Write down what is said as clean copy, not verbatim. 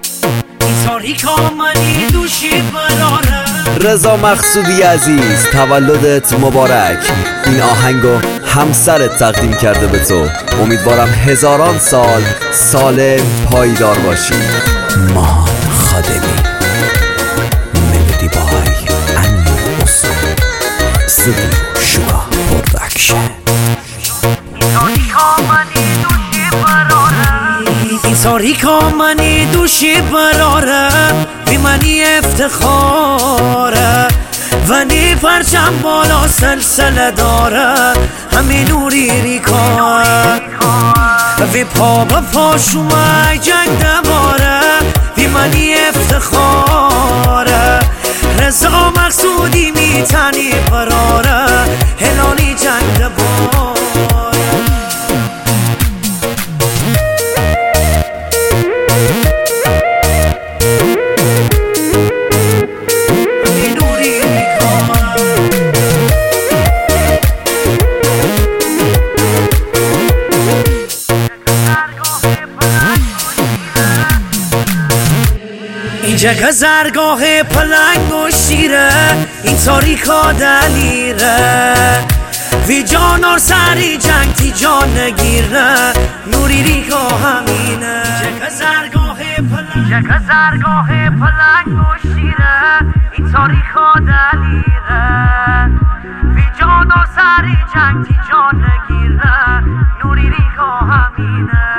رضا مقصودی عزیز، تولدت مبارک. این آهنگو همسرت تقدیم کرده به تو. امیدوارم هزاران سال سالم پایدار باشی. ماهان خادمی، ملودی بای امیر اصول، استودیو شوگاه پروداکشن. اینطوری که منی دوشی براره بی منی افتخاره و نی پرچم بالا سلسله داره همین نوری ریکاره وی پا به پا شما جنگ دباره بی منی افتخاره رضا مقصودی میتنی براره هلالی جنگ دباره اینجا گذرگاه پلنگ و شیره این تاریکا دلیره وی جانار سری جنگ تی جان نگیره نوری ریکا همینه اینجا گذرگاه پلنگ و شیره این تاریکا دلیره وی جانار سری جنگ تی جان نگیره نوری ریکا همینه